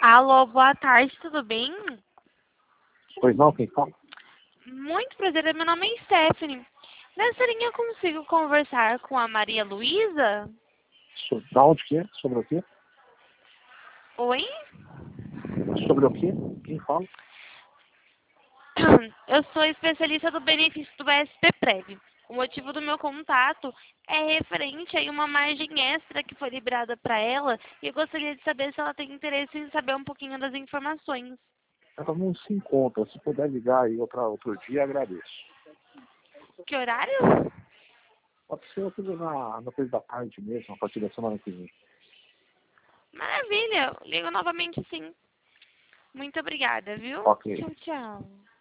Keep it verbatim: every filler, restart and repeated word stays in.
Alô, boa tarde, tudo bem? Pois não, quem fala? Muito prazer, meu nome é Stephanie. Nessa linha eu consigo conversar com a Maria Luísa? So- Da onde que é? Sobre o quê? Oi? Sobre o quê? Quem fala? Eu sou especialista do benefício do S P Prev. O motivo do meu contato é referente a uma margem extra que foi liberada para ela e eu gostaria de saber se ela tem interesse em saber um pouquinho das informações. Ela não se encontra. Se puder ligar aí outra, outro dia, agradeço. Que horário? Pode ser tudo na, no período da tarde mesmo, a partir da semana que vem. Maravilha, ligo novamente sim. Muito obrigada, viu? Ok. Tchau, tchau.